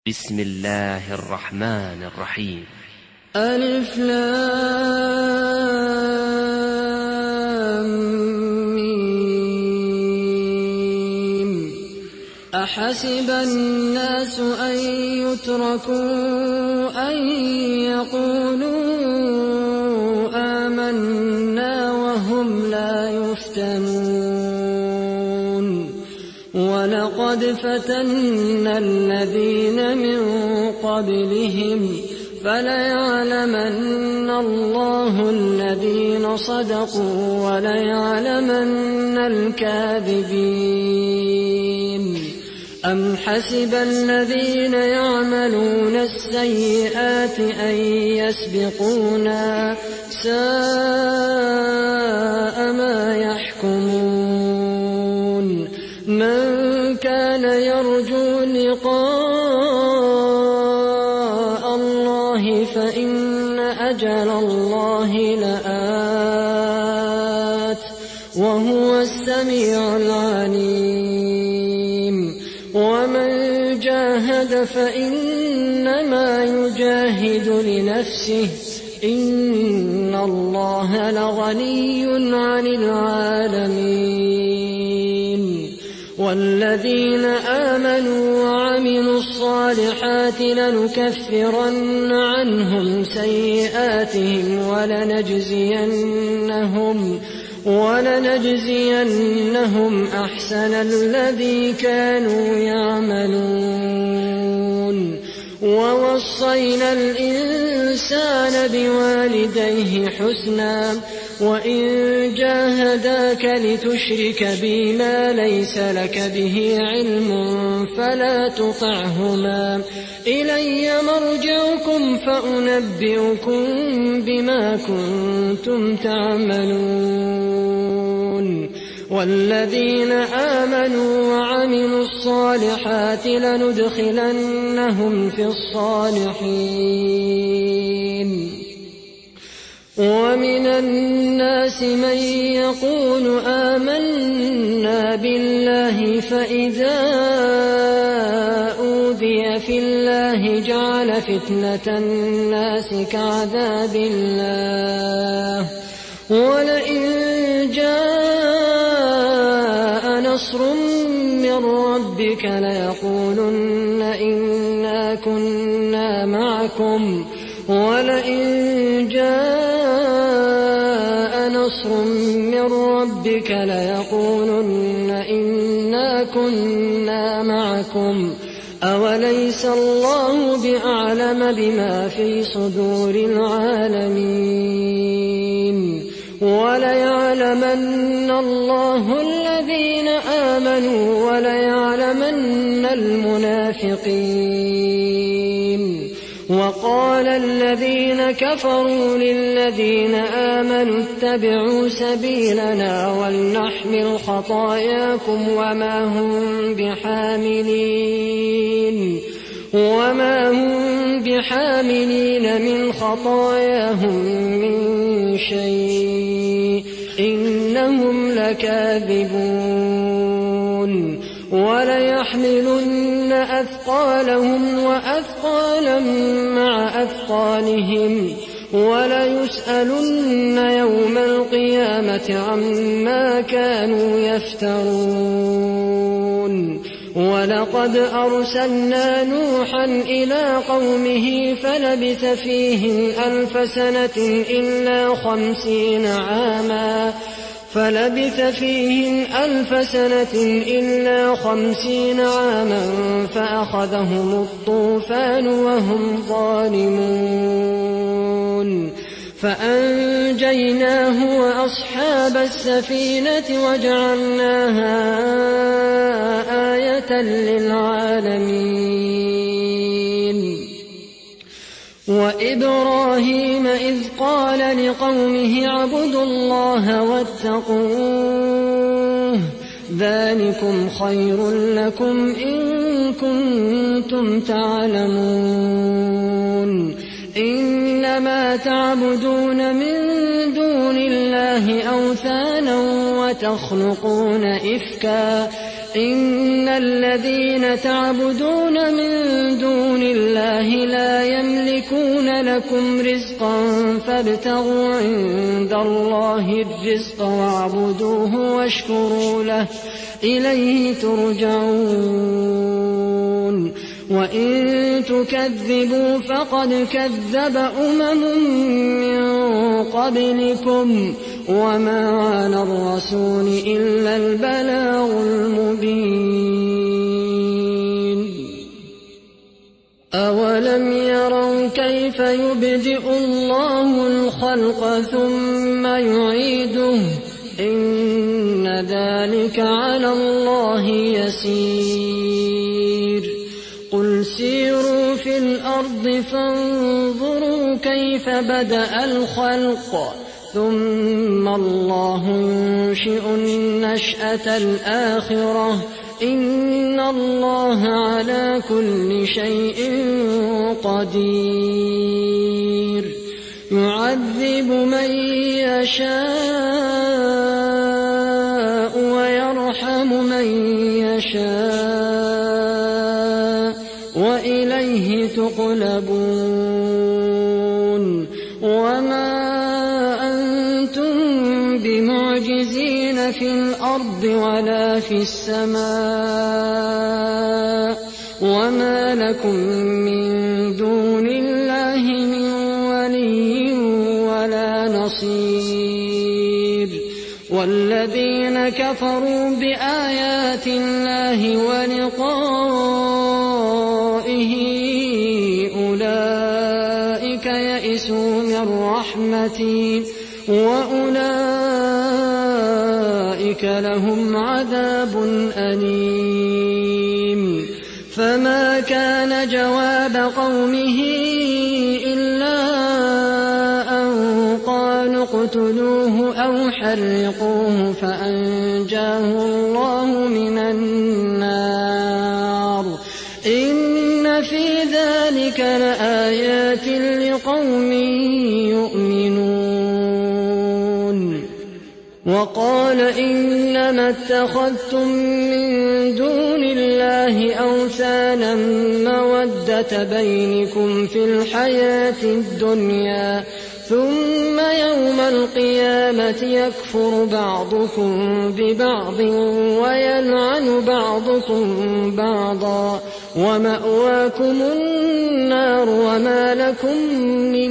بسم الله الرحمن الرحيم. ألف لام ميم. أحسب الناس أن يتركوا أن يقولوا آمنا وهم لا يفتنون. ولقد فتنا الذين من قبلهم فليعلمن الله الذين صدقوا وليعلمن الكاذبين. أم حسب الذين يعملون السيئات أن يسبقونا ساء ما يحكمون. من كان يرجو لقاء الله فإن أجل الله لآت وهو السميع العليم. ومن جاهد فإنما يجاهد لنفسه إن الله لغني عن العالمين. والذين آمنوا وعملوا الصالحات لنكفرن عنهم سيئاتهم ولنجزينهم أحسن الذي كانوا يعملون. ووصينا الإنسان بوالديه حسنا وإن جاهداك لتشرك بي ما ليس لك به علم فلا تطعهما إلي مرجعكم فأنبئكم بما كنتم تعملون. والذين آمنوا وعملوا الصالحات لندخلنهم في الصالحين. ومن الناس من يقول آمنا بالله فإذا أوذي في الله جعل فتنة الناس كعذاب الله. ولئن جاء نصر من ربك ليقولن إنا كنا معكم ولئن جاء نصر من ربك ليقولن إنا كنا معكم أوليس الله بأعلم بما في صدور العالمين. وليعلمن الله الذين آمنوا وليعلمن المنافقين. وقال الذين كفروا للذين آمنوا اتبعوا سبيلنا ولنحمل خطاياكم وما هم بحاملين من خطاياهم من شيء إنهم لكاذبون. وليحملن أثقالهم وأثقالا مع أثقالهم وليسألن يوم القيامة عما كانوا يفترون. ولقد أرسلنا نوحا إلى قومه فلبث فيهم ألف سنة إلا 50 عاما فأخذهم الطوفان وهم ظالمون. فأنجيناه وأصحاب السفينة وجعلناها آية للعالمين. وإبراهيم إذ قال لقومه اعبدوا الله واتقوه ذلكم خير لكم إن كنتم تعلمون. إنما تعبدون من دون الله أوثانا وتخلقون إفكا إن الذين تعبدون من دون دون الله لا يملكون لكم رزقا فابتغوا عند الله الرزق واعبدوه واشكروا له إليه ترجعون وإن تكذبوا فقد كذب من قبلكم وما على الرسول إلا البلاغ المبين أولم يروا كيف يبدئ الله الخلق ثم يعيده إن ذلك على الله يسير قل سيروا في الأرض فانظروا كيف بدأ الخلق ثم الله ينشئ النشأة الآخرة إن الله على كل شيء قدير يعذب من يشاء ويرحم من يشاء وإليه تقلبون وما أنتم بمعجزين في الأرض ولا في السماء وما لكم من دون الله من ولي ولا نصير والذين كفروا بآيات الله ولقائه أولئك يئسوا من رحمتي وأولئك لهم عذاب أليم فما كان جواب قومه إلا أن قالوا اقتلوه أو حرقوه فأنجاه الله من النار إن في ذلك لآيات لقوم يؤمنون وقال إنما اتخذتم من دون الله أوثانا مودة بينكم في الحياة الدنيا ثم يوم القيامة يكفر بعضكم ببعض ويلعن بعضكم بعضا ومأواكم النار وما لكم من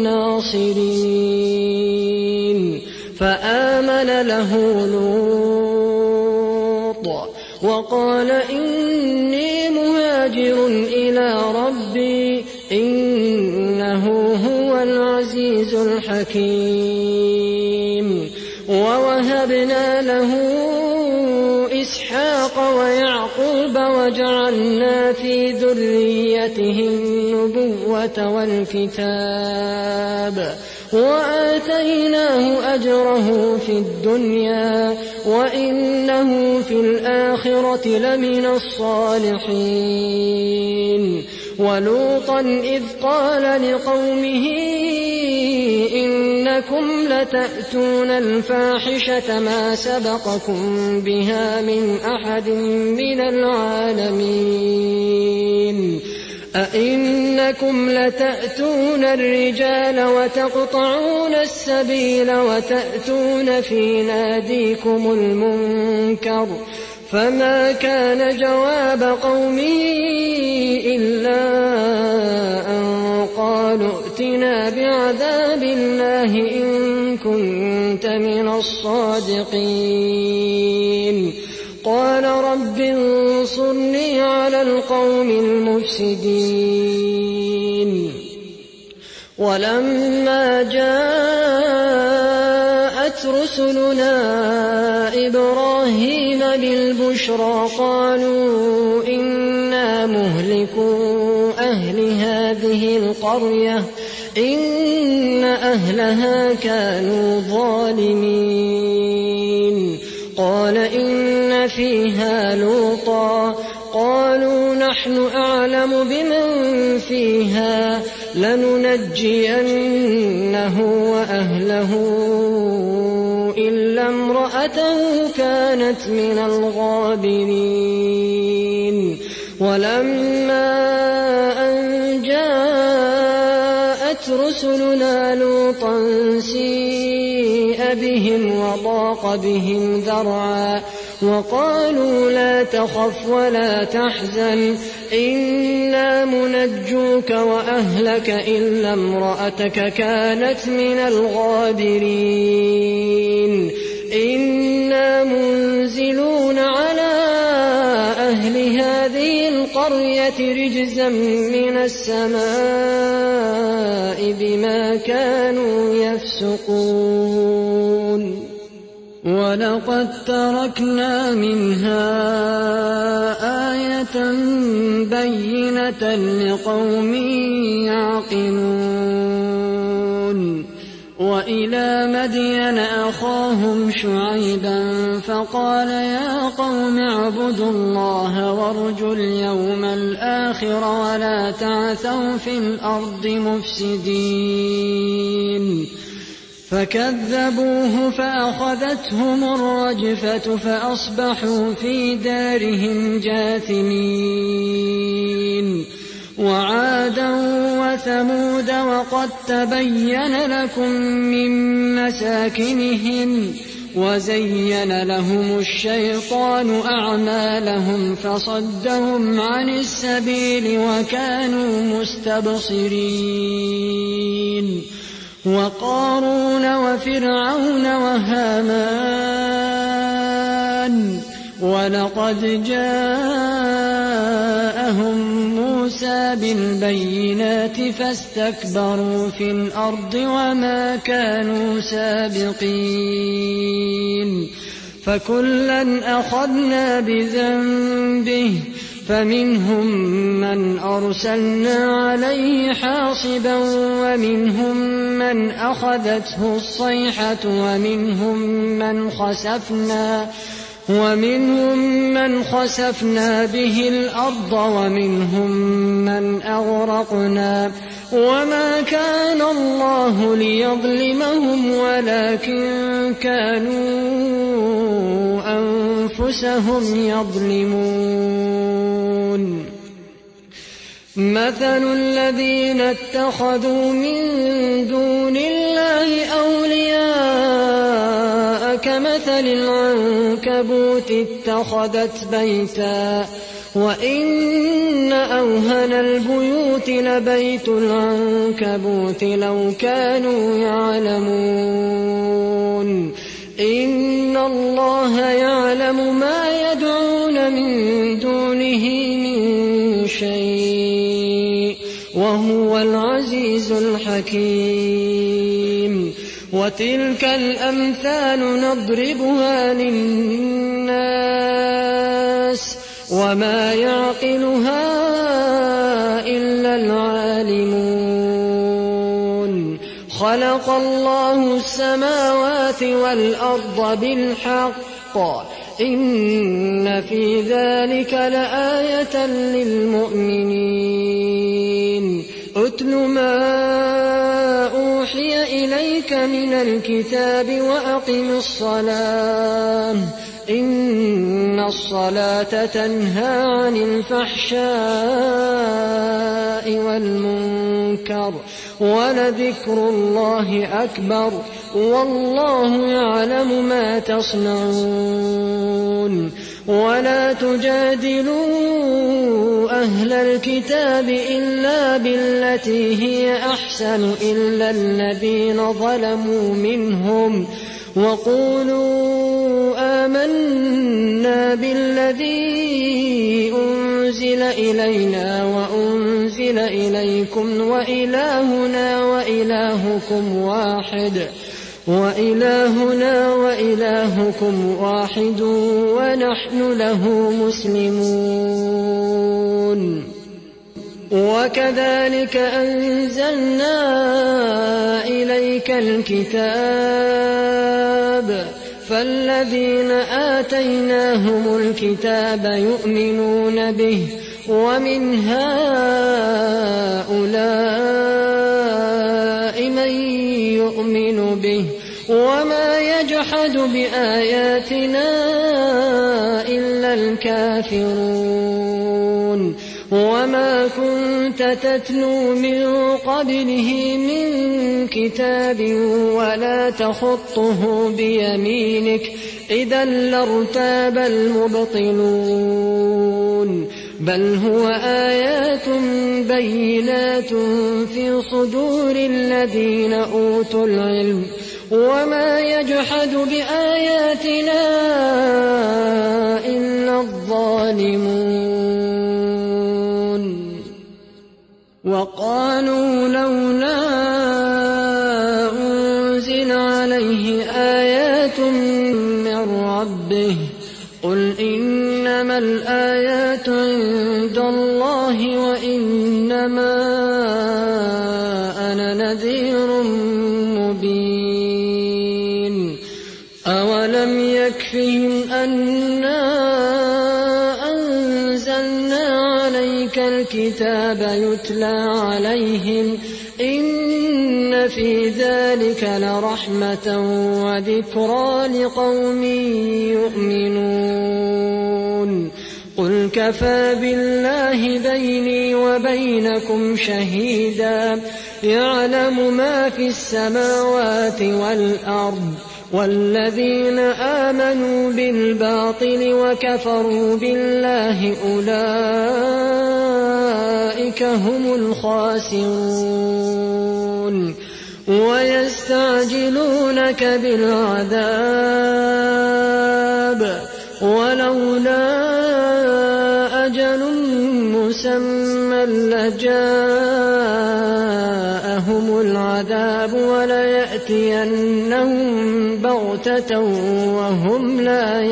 ناصرين فآمن له لوط وقال إني مهاجر إلى ربي إنه هو العزيز الحكيم ووهبنا له إسحاق ويعقوب وجعلنا في ذريته النبوة والكتاب وآتيناه أجره في الدنيا وإنه في الآخرة لمن الصالحين ولوطا إذ قال لقومه إنكم لتأتون الفاحشة ما سبقكم بها من أحد من العالمين أئنكم لتأتون الرجال وتقطعون السبيل وتأتون في ناديكم المنكر فما كان جواب قومه إلا أن قالوا ائتنا بعذاب الله إن كنت من الصادقين قال رب انصرني على القوم المفسدين ولما جاءت رسلنا إبراهيم بالبشرى قالوا إنا مهلكو أهل هذه القرية إن أهلها كانوا ظالمين قال إن فيها لوطا قالوا نحن أعلم بمن فيها لننجينه وأهله إلا امرأته كانت من الغابرين ولما أن رسلنا لوطا سيء بهم وضاق بهم ذرعا وقالوا لا تخف ولا تحزن إنا منجوك وأهلك إلا امرأتك كانت من الغابرين إنا منزلون على أهل هذه القرية رجزا من السماء بما كانوا يفسقون ولقد تركنا منها آية بينة لقوم يعقلون وإلى مدين أخاهم شعيبا فقال يا قوم اعبدوا الله وارجوا اليوم الآخر ولا تعثوا في الأرض مفسدين فكذبوه فأخذتهم الرجفة فأصبحوا في دارهم جاثمين وعادا وثمود وقد تبين لكم من مساكنهم وزين لهم الشيطان أعمالهم فصدهم عن السبيل وكانوا مستبصرين وقارون وفرعون وهامان ولقد جاءهم موسى بالبينات فاستكبروا في الأرض وما كانوا سابقين فكلا أخذنا بذنبه فمنهم من أرسلنا عليه حاصبا ومنهم من أخذته الصيحة ومنهم من خسفنا به الأرض ومنهم من أغرقنا وما كان الله ليظلمهم ولكن كانوا أنفسهم يظلمون مثل الذين اتخذوا من دون الله أولياء كمثل العنكبوت اتخذت بيتا وإن أوهن البيوت لبيت العنكبوت لو كانوا يعلمون إن الله يعلم ما يدعون من دونه من شيء وهو العزيز الحكيم وتلك الأمثال نضربها للناس وما يعقلها إلا العالمون خلق الله السماوات والأرض بالحق إن في ذلك لآية للمؤمنين أتل ما أوحي إليك من الكتاب وأقم الصلاة إن الصلاة تنهى عن الفحشاء والمنكر ولذكر الله أكبر والله يعلم ما تصنعون ولا تجادلوا أهل الكتاب إلا بالتي هي أحسن إلا الذين ظلموا منهم وقولوا آمنا بالذي أنزل إلينا وأنزل إليكم وإلهنا وإلهكم واحد ونحن له مسلمون وكذلك أنزلنا إليك الكتاب فالذين آتيناهم الكتاب يؤمنون به ومن هؤلاء من يؤمن به وما يجحد بآياتنا إلا الكافرون وما كنت كنت تتلو من قبله من كتاب ولا تخطه بيمينك إذا لارتاب المبطلون بل هو آيات بينات في صدور الذين أوتوا العلم وما يجحد بآياتنا إلا الظالمون وقالوا لولا أنزل عليه آيات من ربه قل إنما الآيات عند الله وإنما أنا نذير مبين أولم يكفهم أنا أنزلنا عليك الكتاب يتلى عليهم إن في ذلك لرحمة وذكرى لقوم يؤمنون قل كفى بالله بيني وبينكم شهيدا يعلم ما في السماوات والأرض والذين آمنوا بالباطل وكفروا بالله أولئك هم الخاسرون ويستعجلونك بالعذاب ولولا أجل مسمى لجاءهم العذاب وليأتينهم بغتة وهم لا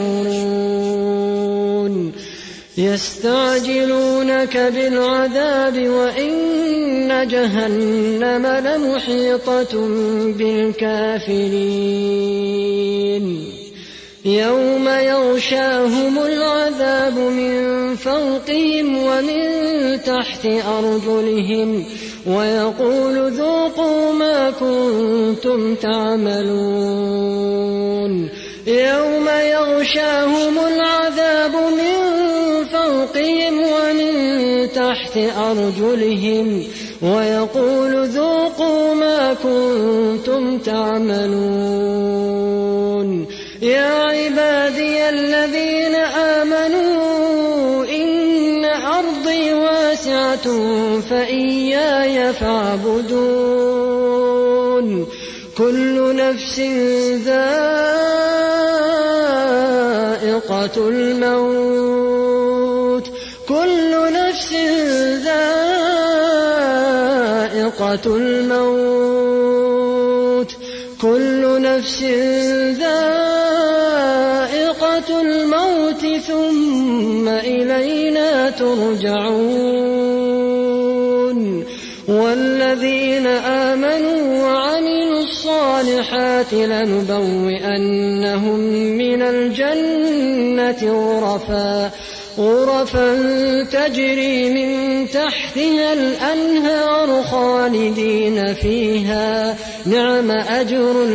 يشعرون يستعجلونك بالعذاب وإن جهنم لمحيطة بالكافرين يوم يغشاهم العذاب من فوقهم ومن تحت أرجلهم ويقول ذوقوا ما كنتم تعملون يوم يغشاهم العذاب من فوقهم ومن تحت أرجلهم ويقول ذوقوا ما كنتم تعملون يا عبادي الذين آمنوا إن أرضي واسعة فإياي فاعبدون كل نفس ذائقة الموت كل نفس ذائقة الموت كل نفس ذائقة الموت ثم إلينا ترجعون والذين آمنوا وعملوا الصالحات لنبوئنهم من الجنة غرفا تجري من تحتها الأنهار خالدين فيها نعم أجر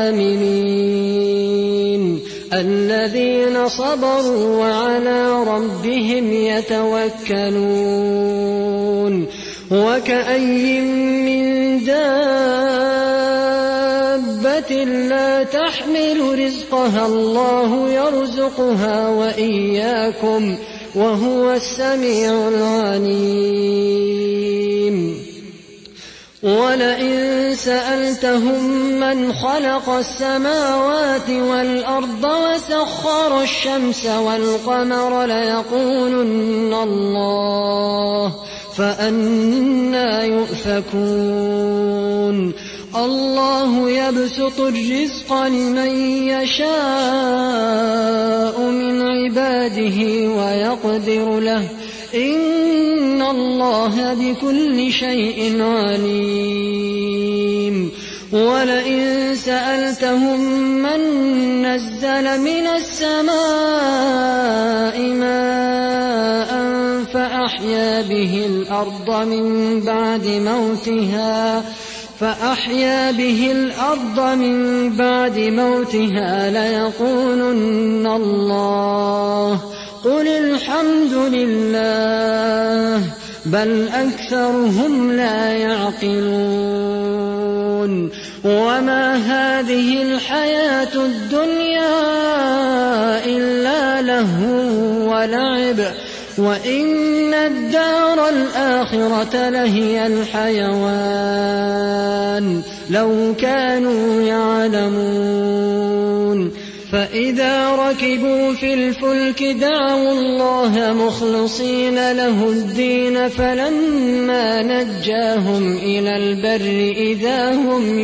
العاملين الذين صبروا وعلى ربهم يتوكلون وكأي من دابة لا تحمل رزقها الله يرزقها وإياكم وهو السميع العليم ولئن سألتهم من خلق السماوات والأرض وسخر الشمس والقمر ليقولن الله فأنى يؤفكون الله يبسط الرزق لمن يشاء من عباده ويقدر له إن الله بكل شيء عليم ولئن سألتهم من نزل من السماء ماء فأحيا به الأرض من بعد موتها ليقولن الله قل الحمد لله بل أكثرهم لا يعقلون وما هذه الحياة الدنيا إلا لهو ولعب وإن الدار الآخرة لهي الحيوان لو كانوا يعلمون فإذا ركبوا في الفلك دعوا الله مخلصين له الدين فلما نجاهم إلى البر إذا هم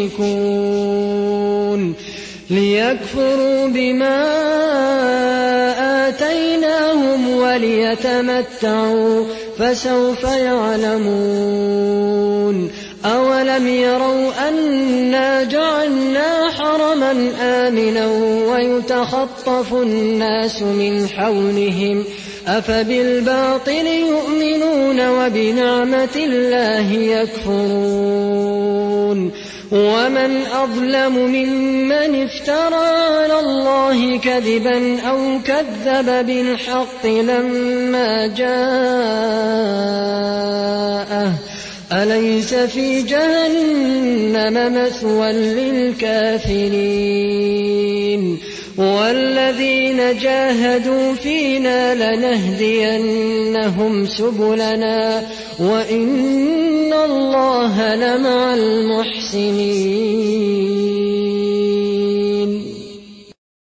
يشركون ليكفروا بما آتيناهم وليتمتعوا فسوف يعلمون أولم يروا أنا جعلنا حرما آمنا ويتخطف الناس من حولهم أفبالباطل يؤمنون وبنعمة الله يكفرون ومن أظلم ممن افترى على الله كذبا أو كذب بالحق لما جاءه أليس في جهنم مثوى للكافرين والذين جاهدوا فينا لنهدينهم سبلنا وإن الله لمع المحسنين